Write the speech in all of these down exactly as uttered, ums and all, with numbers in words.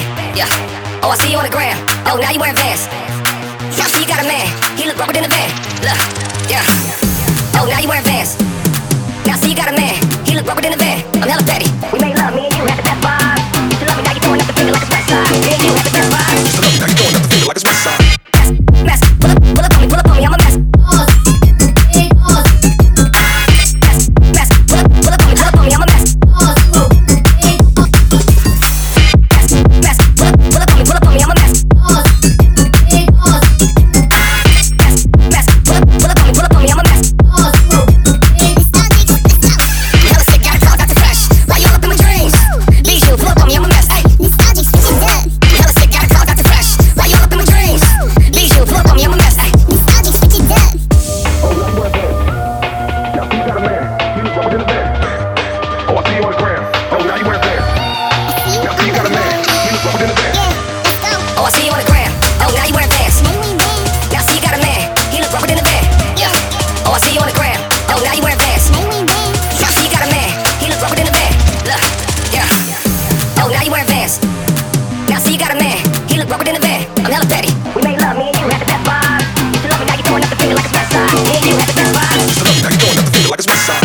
Yeah. Oh, I see you on the gram. Oh, now you wearing Vans. Yeah, I see you got a man. He look rubber than a van. Look. Yeah. Oh, now you wearing Vans. Now I see you got a man. He look rubber than a van. I'm hella petty. We made love. Me and you had the best vibe. You love me, now you throwing up the finger like it's West Side. Me and you had the best vibe. Used to love me, now you throwing up the finger like it's West Side. Mess, mess. Pull up, pull up on me, pull up on me. I'm a mess. Mess, mess. Pull up, pull up on me, pull up on me. I'm a mess. Mess, mess. Pull up, pull up on me, pull up on me. I'm a mess. Mess, mess. Pull up, pull up on me, pull up on me. I'm a mess. Hella sick, got a call, got the fresh. Why you all up in my dreams? Bijou, pull up on me. I'm a mess. Hey. Hella sick, got a call, got the fresh. Why you all up in my dreams? Bijou, pull up on me. I'm a mess. Hey. Oh, now you wearing Vans. Now see you got a man. He look rubber than a van. Oh, I see you on the gram. Oh, now you wearing Vans. Now see you got a man. He look rubber than a van. Oh, I see you on the gram. Oh, now you wearing Vans. Now I see you got a man. He look rubber than a van. Yeah. Oh, I see you on the gram. Oh, now you wearing Vans. Now I see you got a man. He look rubber than a van. Look. Yeah. Oh, now you wearing Vans. Now I see you got a man. He look rubber than a van. I'm hella petty. We made love. Me and you had the best vibe. You love me, now you throwing up the finger like it's West Side. Me and you had the best vibe. Used to love me, now you throwing up the finger like it's West Side.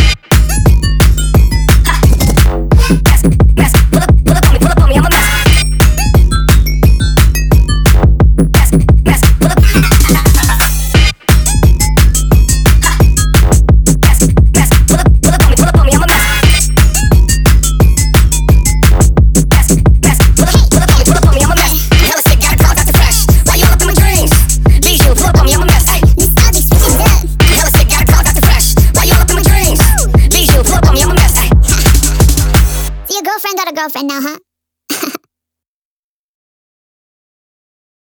Mess, mess. Pull up, pull up on me, pull up on me. I'm a mess. Mess, mess. Pull up. Mess, mess. Pull up, pull up on me, pull up on me. I'm a mess. Mess, mess. Pull up, pull up on me, pull up on me. I'm a mess. Hella sick, got a call, got the fresh. Why you all up in my dreams? Bijou, pull up on me. I'm a mess. Hey. Hella sick, got a call, got the fresh. Why you all up in my dreams? Bijou, pull up on me. I'm a mess. Hey. So your girlfriend got a girlfriend now, huh?